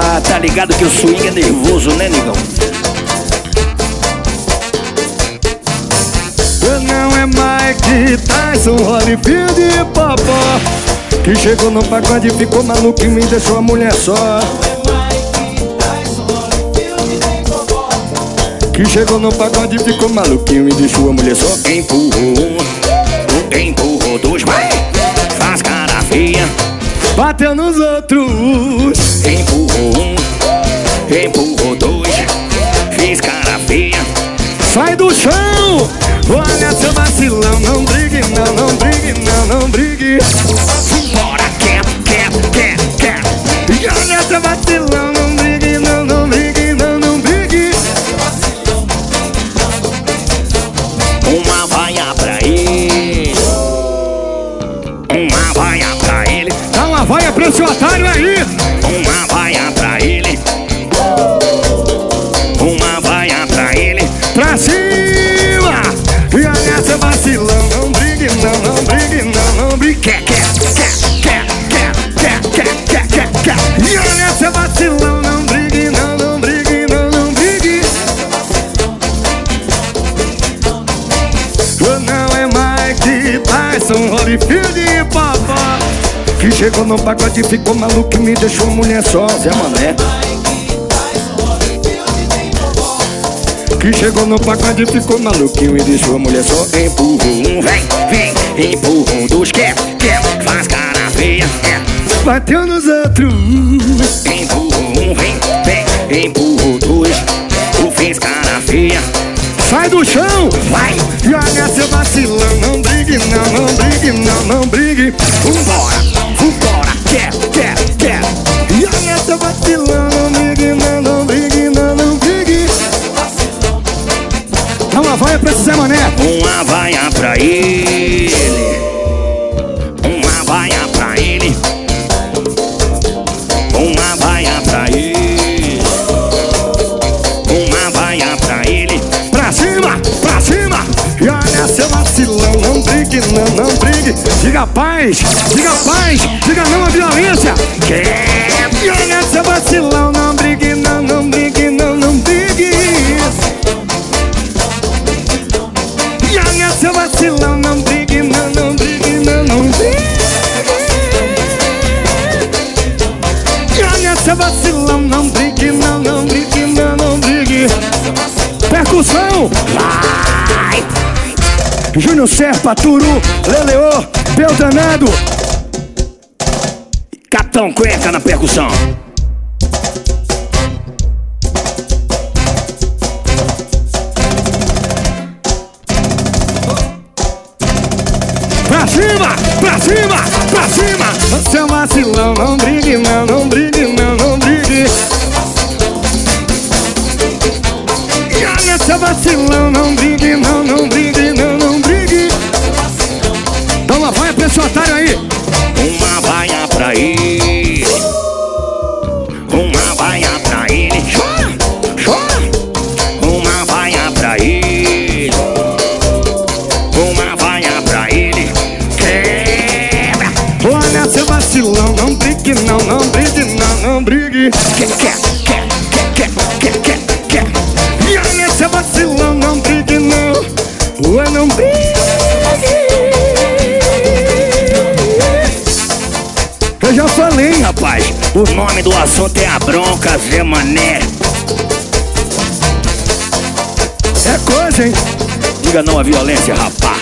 Ah, tá ligado que o swing é nervoso, né, negão? Não é Mike Tyson, Holyfield e Popó, que chegou no pagode e ficou maluco e me deixou a mulher só. Que chegou no pagode e ficou maluquinho e deixou a mulher só. Empurrou dois, vai, faz cara feia, bateu nos outros. Empurrou dois, fez cara feia. Sai do chão! Olha seu vacilão, não brigue, não brigue, não brigue. Bora, quer. E olha seu vacilão, não brigue, não brigue, não brigue. Uma vaia pra ele, uma vaia pra ele, Dá uma vaia pra esse otário aí. uma vaia pra ele, uma vaia pra ele. Pra cima! E olha seu vacilão, não brigue, não brigue, não brigue. Quer. E olha seu vacilão, não brigue, não brigue, não brigue. Não é Mike Tyson, Holyfield e Popó, que chegou no pacote e ficou maluco e me deixou mulher só. Zé Mané, Que chegou no pacote e ficou maluquinho e deixou a mulher só. empurrou um, vem, empurrou dois, quer, faz cara feia, Bateu nos outros. empurrou um, vem, empurrou dois, fez cara feia. Sai do chão! Vai, E olha seu vacilão, não brigue, não brigue, não brigue. vambora, quer. E olha seu vacilão, não brigue, não brigue, não brigue. Dá uma vaia pra esse Zé Mané. Uma vaia pra ele, uma vaia pra ele, uma vaia pra ele, uma vaia pra ele. Pra cima! E olha seu vacilão, não brigue, não brigue. Diga paz, diga não à violência. E olha seu vacilão, não brigue, não brigue, não brigue. E olha seu vacilão, não brigue, não brigue, não brigue. E olha seu vacilão, não brigue, não brigue, não brigue. Percussão! Vai, Júnior Serpa, Turu, Leleô, Beldanado. Capitão Cueca na percussão. Pra cima! Seu vacilão, não brigue, não brigue, não brigue. E olha seu vacilão, não brigue, não brigue, não brigue. Dá uma vaia pra esse otário aí. Uma vaia pra ele, uma vaia pra ele. Chora. Uma vaia pra ele, uma vaia pra ele. Quebra. Olha seu vacilão, não brigue, não brigue, não brigue. Quer. E olha seu vacilão, não brigue, não brigue. Eu já falei, rapaz, o nome do assunto é a bronca, Zé Mané. É coisa, hein? Diga não à violência, rapaz.